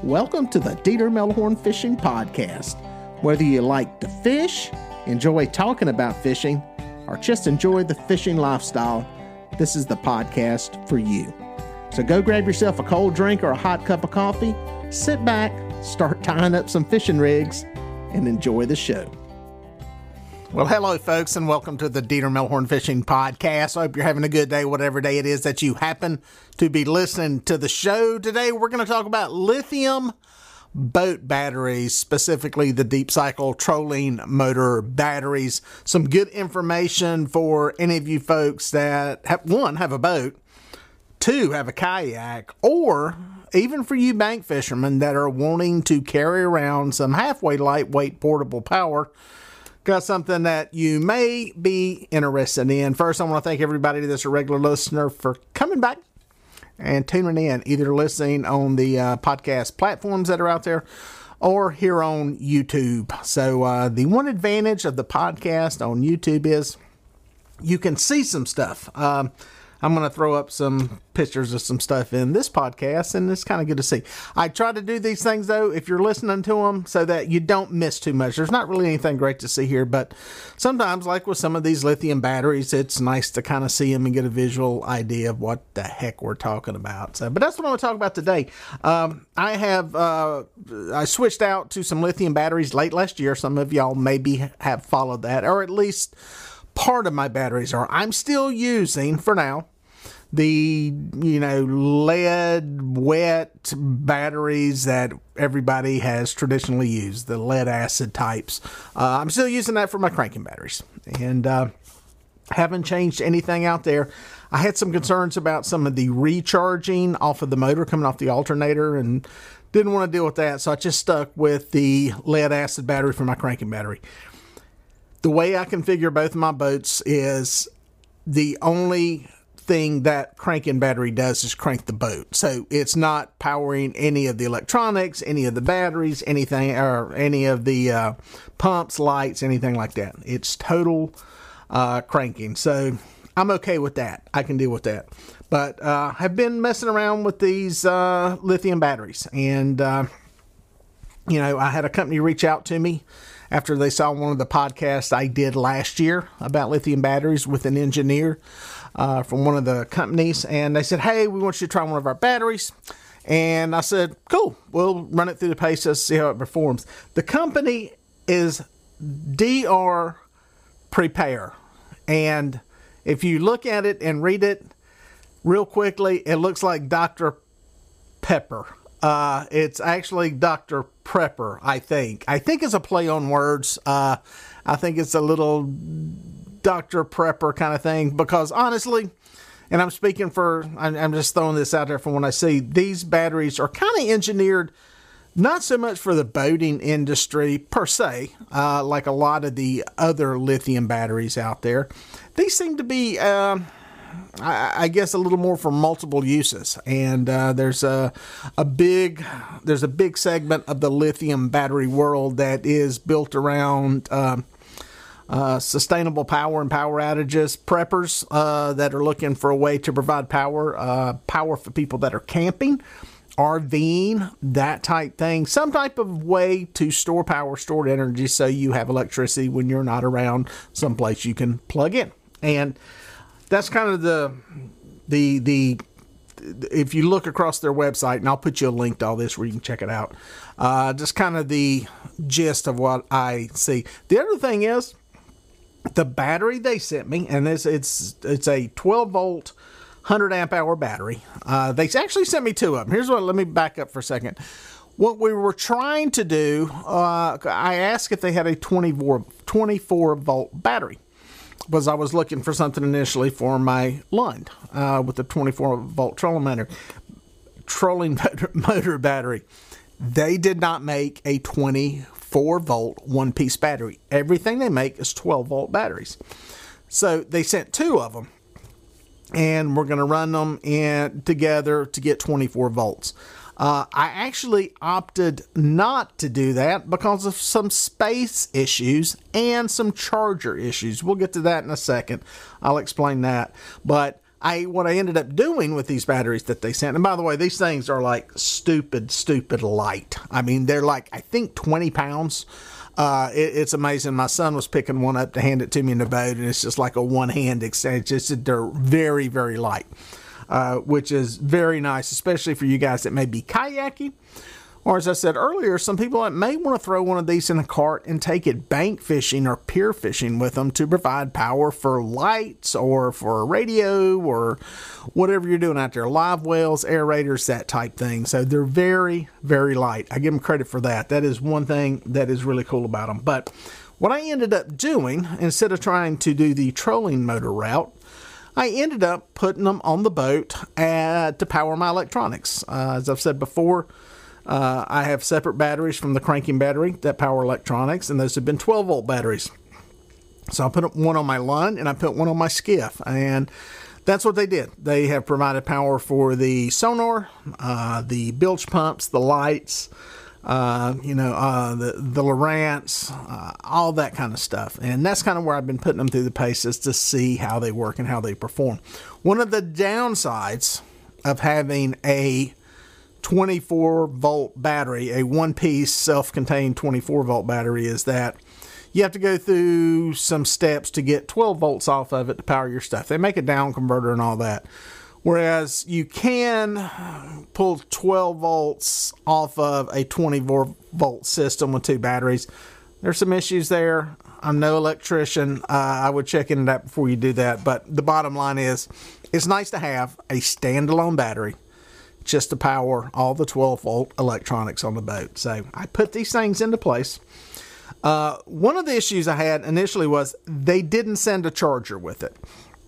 Welcome to the Dieter Melhorn Fishing Podcast. Whether you like to fish, enjoy talking about fishing, or just enjoy the fishing lifestyle, this is the podcast for you. So go grab yourself a cold drink or a hot cup of coffee, sit back, start tying up some fishing rigs, and enjoy the show. Well, hello, folks, and welcome to the Dieter Melhorn Fishing Podcast. I hope you're having a good day, whatever day it is that you happen to be listening to the show. Today, we're going to talk about lithium boat batteries, specifically the deep cycle trolling motor batteries. Some good information for any of you folks that, have a boat, two, have a kayak, or even for you bank fishermen that are wanting to carry around some halfway lightweight portable power. Got something that you may be interested in. First, I want to thank everybody that's a regular listener for coming back and tuning in, either listening on the podcast platforms that are out there or here on YouTube. So the one advantage of the podcast on YouTube is you can see some stuff. I'm going to throw up some pictures of some stuff in this podcast, and it's kind of good to see. I try to do these things, though, if you're listening to them, so that you don't miss too much. There's not really anything great to see here, but sometimes, like with some of these lithium batteries, it's nice to kind of see them and get a visual idea of what the heck we're talking about. So, but that's what I'm going to talk about today. I switched out to some lithium batteries late last year. Some of y'all maybe have followed that, or at least part of my batteries are. I'm still using, for now, the, lead wet batteries that everybody has traditionally used, the lead acid types. I'm still using that for my cranking batteries, and haven't changed anything out there. I had some concerns about some of the recharging off of the motor coming off the alternator, and didn't want to deal with that, so I just stuck with the lead acid battery for my cranking battery. The way I configure both of my boats is the only thing that cranking battery does is crank the boat. So it's not powering any of the electronics, any of the batteries, anything, or any of the pumps, lights, anything like that. It's total cranking. So I'm okay with that. I can deal with that. But I've been messing around with these lithium batteries. And, I had a company reach out to me after they saw one of the podcasts I did last year about lithium batteries with an engineer from one of the companies. And they said, hey, we want you to try one of our batteries. And I said, cool, we'll run it through the paces, see how it performs. The company is DR Prepare. And if you look at it and read it real quickly, it looks like Dr. Pepper. It's actually Dr. Prepper, I think. I think it's a play on words. I think it's a little Dr. Prepper kind of thing, because honestly, and I'm just throwing this out there from what I see, these batteries are kind of engineered not so much for the boating industry per se, like a lot of the other lithium batteries out there. These seem to be, I guess, a little more for multiple uses, and there's a big segment of the lithium battery world that is built around sustainable power and power outages, preppers that are looking for a way to provide power for people that are camping, RVing, that type thing, some type of way to store power, store energy, so you have electricity when you're not around, someplace you can plug in. And that's kind of the if you look across their website, and I'll put you a link to all this where you can check it out, just kind of the gist of what I see. The other thing is the battery they sent me, and it's a 12 volt, 100 amp hour battery. They actually sent me two of them. Let me back up for a second. What we were trying to do, I asked if they had a 24 volt battery, because I was looking for something initially for my Lund with the 24 volt trolling motor battery. They did not make a 24 volt one piece battery. Everything they make is 12 volt batteries. So they sent two of them, and we're going to run them together to get 24 volts. I actually opted not to do that because of some space issues and some charger issues. We'll get to that in a second. I'll explain that. But what I ended up doing with these batteries that they sent, and by the way, these things are like stupid light. I mean, they're like, I think 20 pounds. It's amazing. My son was picking one up to hand it to me in the boat, and it's just like a one-hand exchange. They're very, very light, which is very nice, especially for you guys that may be kayaking. Or as I said earlier, some people that may want to throw one of these in a cart and take it bank fishing or pier fishing with them to provide power for lights or for a radio or whatever you're doing out there. Live wells, aerators, that type thing. So they're very, very light. I give them credit for that. That is one thing that is really cool about them. But what I ended up doing, instead of trying to do the trolling motor route, I ended up putting them on the boat to power my electronics. As I've said before, I have separate batteries from the cranking battery that power electronics, and those have been 12-volt batteries. So I put one on my Lund, and I put one on my skiff, and that's what they did. They have provided power for the sonar, the bilge pumps, the lights, the Lowrance, all that kind of stuff. And that's kind of where I've been putting them through the paces to see how they work and how they perform. One of the downsides of having a 24-volt battery, a one-piece self-contained 24-volt battery, is that you have to go through some steps to get 12 volts off of it to power your stuff. They make a down converter and all that. Whereas you can pull 12 volts off of a 24-volt system with two batteries. There's some issues there. I'm no electrician. I would check into that before you do that. But the bottom line is, it's nice to have a standalone battery just to power all the 12-volt electronics on the boat. So I put these things into place. One of the issues I had initially was they didn't send a charger with it.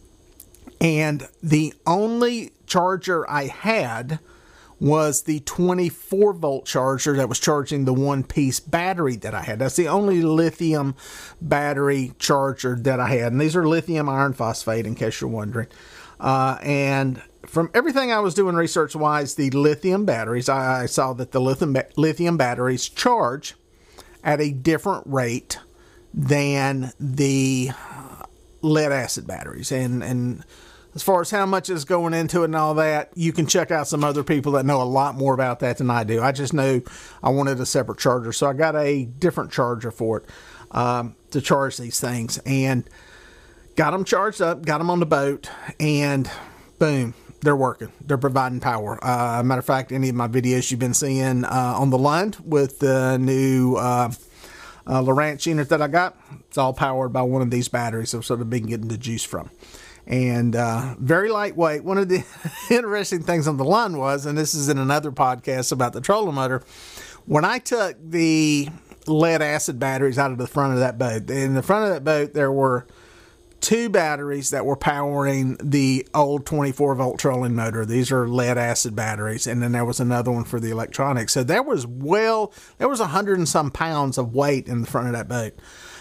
And the only charger I had was the 24-volt charger that was charging the one-piece battery that I had. That's the only lithium battery charger that I had. And these are lithium iron phosphate, in case you're wondering. And from everything I was doing research-wise, the lithium batteries, I saw that the lithium batteries charge at a different rate than the lead-acid batteries. And as far as how much is going into it and all that, you can check out some other people that know a lot more about that than I do. I just know I wanted a separate charger, so I got a different charger for it to charge these things. And got them charged up, got them on the boat, and boom, they're working. They're providing power. Matter of fact, any of my videos you've been seeing on the Lund with the new Lowrance unit that I got, it's all powered by one of these batteries. I've sort of been getting the juice from. And very lightweight. One of the interesting things on the Lund was, and this is in another podcast about the trolling motor, when I took the lead acid batteries out of the front of that boat, in the front of that boat there were two batteries that were powering the old 24-volt trolling motor. These are lead acid batteries, and then there was another one for the electronics. So there was 100 and some pounds of weight in the front of that boat.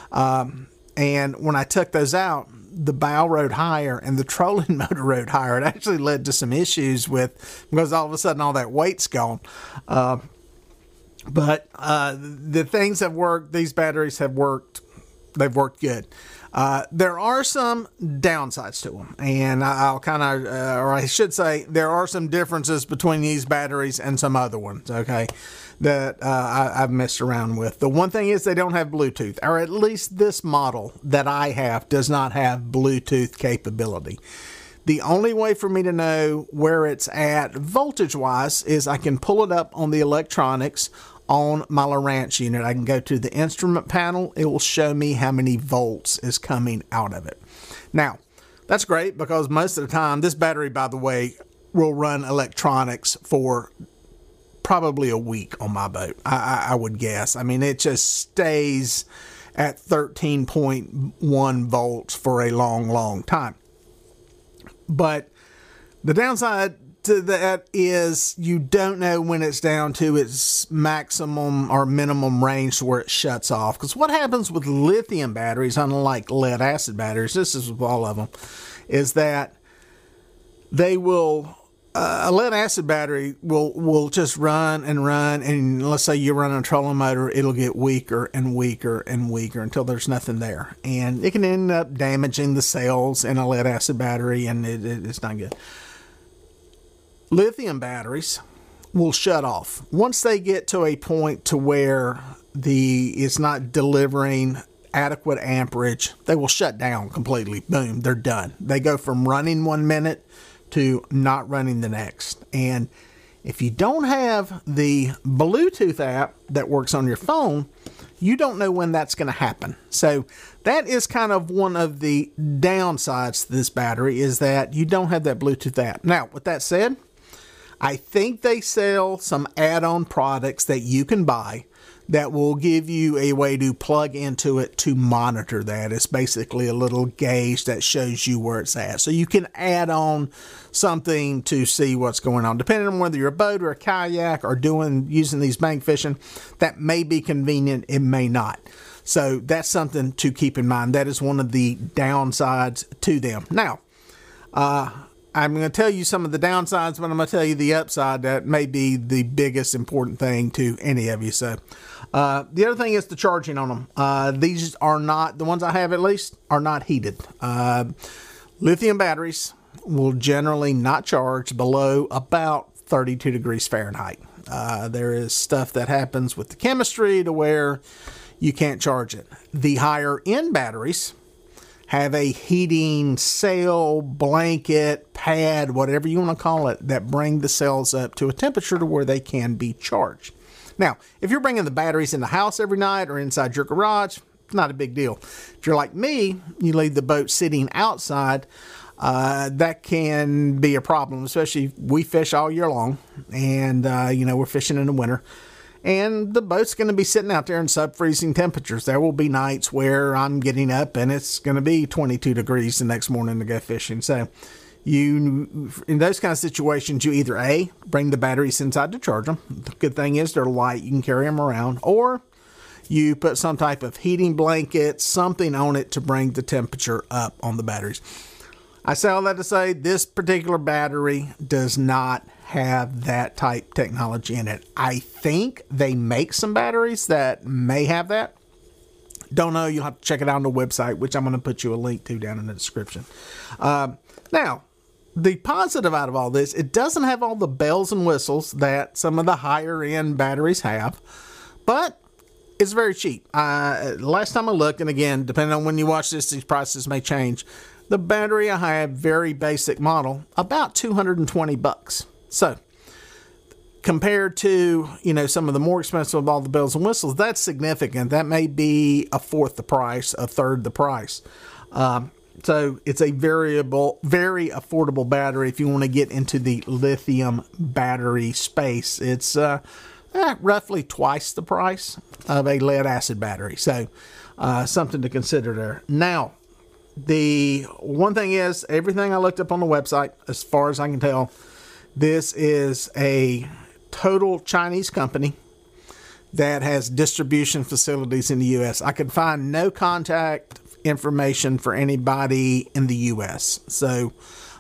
And when I took those out, the bow rode higher and the trolling motor rode higher. It actually led to some issues because all of a sudden all that weight's gone. But the things have worked. These batteries have worked. They've worked good. There are some downsides to them, and I'll kind of, or I should say, there are some differences between these batteries and some other ones, okay, that I've messed around with. The one thing is they don't have Bluetooth, or at least this model that I have does not have Bluetooth capability. The only way for me to know where it's at voltage-wise is I can pull it up on the electronics on my Lowrance unit. I can go to the instrument panel. It will show me how many volts is coming out of it. Now, that's great because most of the time, this battery, by the way, will run electronics for probably a week on my boat, I would guess. I mean, it just stays at 13.1 volts for a long, long time. But the downside to that is you don't know when it's down to its maximum or minimum range where it shuts off. Because what happens with lithium batteries, unlike lead acid batteries, this is with all of them, is that they will a lead acid battery will just run, and let's say you're running a trolling motor, it'll get weaker and weaker and weaker until there's nothing there, and it can end up damaging the cells in a lead acid battery, and it's not good. Lithium batteries will shut off once they get to a point to where it's not delivering adequate amperage. They will shut down completely. Boom, they're done. They go from running 1 minute to not running the next. And if you don't have the Bluetooth app that works on your phone, you don't know when that's going to happen. So that is kind of one of the downsides to this battery, is that you don't have that Bluetooth app. Now, with that said, I think they sell some add-on products that you can buy that will give you a way to plug into it to monitor that. It's basically a little gauge that shows you where it's at. So you can add on something to see what's going on. Depending on whether you're a boat or a kayak or using these bank fishing, that may be convenient, it may not. So that's something to keep in mind. That is one of the downsides to them. Now, I'm going to tell you some of the downsides, but I'm going to tell you the upside that may be the biggest important thing to any of you. So the other thing is the charging on them. These are not, the ones I have at least, are not heated. Lithium batteries will generally not charge below about 32 degrees Fahrenheit. There is stuff that happens with the chemistry to where you can't charge it. The higher end batteries have a heating cell, blanket, pad, whatever you want to call it, that bring the cells up to a temperature to where they can be charged. Now, if you're bringing the batteries in the house every night or inside your garage, it's not a big deal. If you're like me, you leave the boat sitting outside, that can be a problem, especially if we fish all year long, and we're fishing in the winter. And the boat's going to be sitting out there in sub-freezing temperatures. There will be nights where I'm getting up and it's going to be 22 degrees the next morning to go fishing. So in those kind of situations, you either A, bring the batteries inside to charge them. The good thing is they're light. You can carry them around. Or you put some type of heating blanket, something on it to bring the temperature up on the batteries. I say all that to say this particular battery does not have that type technology in it. I think they make some batteries that may have that. Don't know. You'll have to check it out on the website, which I'm going to put you a link to down in the description. Now, the positive out of all this, it doesn't have all the bells and whistles that some of the higher end batteries have, but it's very cheap. Last time I looked, and again, depending on when you watch this, these prices may change. The battery I have, very basic model, about $220. So, compared to, some of the more expensive of all the bells and whistles, that's significant. That may be a fourth the price, a third the price. So, it's a very affordable battery if you want to get into the lithium battery space. It's roughly twice the price of a lead acid battery. So, something to consider there. Now, the one thing is, everything I looked up on the website, as far as I can tell, this is a total Chinese company that has distribution facilities in the U.S. I could find no contact information for anybody in the U.S. So,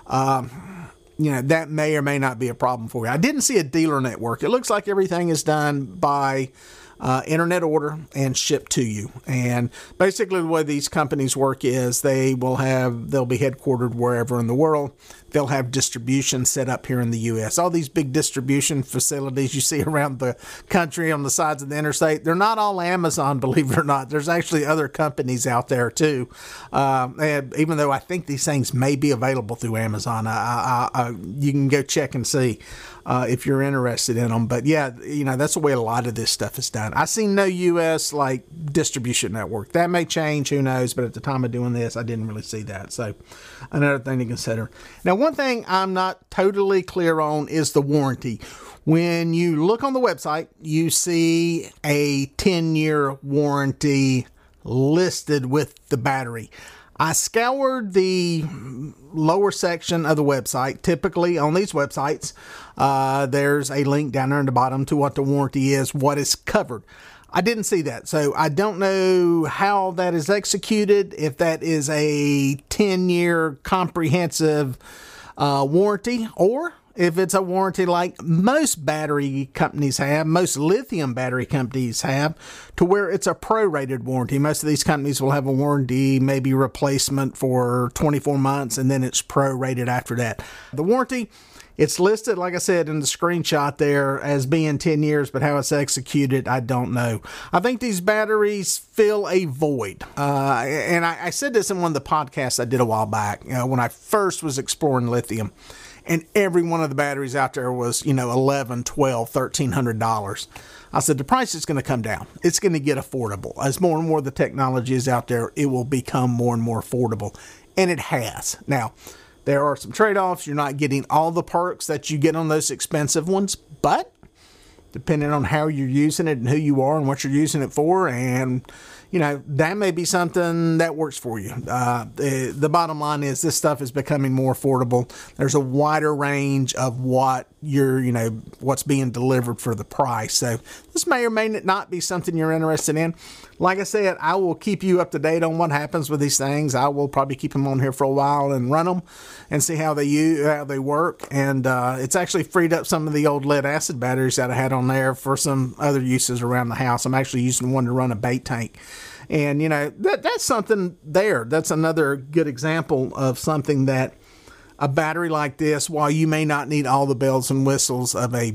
that may or may not be a problem for you. I didn't see a dealer network. It looks like everything is done by internet order and shipped to you. And basically the way these companies work is they'll be headquartered wherever in the world. They'll have distribution set up here in the U.S. All these big distribution facilities you see around the country on the sides of the interstate, they're not all Amazon, believe it or not. There's actually other companies out there too. And even though I think these things may be available through Amazon, you can go check and see if you're interested in them. But yeah, that's the way a lot of this stuff is done. I see no U.S. distribution network. That may change, who knows? But at the time of doing this, I didn't really see that. So another thing to consider. Now, one thing I'm not totally clear on is the warranty. When you look on the website, you see a 10-year warranty listed with the battery. I scoured the lower section of the website. Typically on these websites, there's a link down there in the bottom to what the warranty is, what is covered. I didn't see that, so I don't know how that is executed, if that is a 10-year comprehensive warranty, or if it's a warranty like most battery companies have, most lithium battery companies have, to where it's a prorated warranty. Most of these companies will have a warranty, maybe replacement for 24 months, and then it's prorated after that. The warranty, it's listed, like I said, in the screenshot there as being 10 years, but how it's executed, I don't know. I think these batteries fill a void. And I said this in one of the podcasts I did a while back, when I first was exploring lithium. And every one of the batteries out there was, $1,100, $1,200, $1,300. I said, the price is going to come down. It's going to get affordable. As more and more of the technology is out there, it will become more and more affordable. And it has. Now, there are some trade-offs. You're not getting all the perks that you get on those expensive ones, but depending on how you're using it and who you are and what you're using it for, and that may be something that works for you. The bottom line is this stuff is becoming more affordable. There's a wider range of what what's being delivered for the price. So this may or may not be something you're interested in. Like I said, I will keep you up to date on what happens with these things. I will probably keep them on here for a while and run them and see how they work. And it's actually freed up some of the old lead acid batteries that I had on there for some other uses around the house. I'm actually using one to run a bait tank. And, that's something there. That's another good example of something that a battery like this, while you may not need all the bells and whistles of a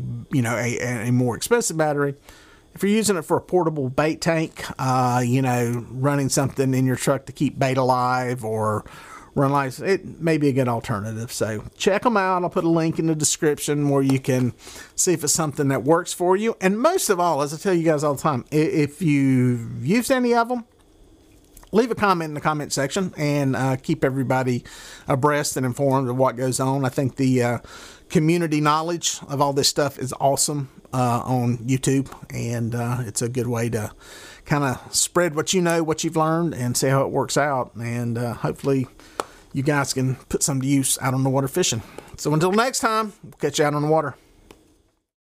more expensive battery, if you're using it for a portable bait tank, running something in your truck to keep bait alive or run lights, it may be a good alternative. So check them out. I'll put a link in the description where you can see if it's something that works for you. And most of all, as I tell you guys all the time, if you've used any of them, leave a comment in the comment section and keep everybody abreast and informed of what goes on. I think the community knowledge of all this stuff is awesome on YouTube, and it's a good way to kind of spread what what you've learned, and see how it works out. And hopefully you guys can put some to use out on the water fishing. So until next time, we'll catch you out on the water.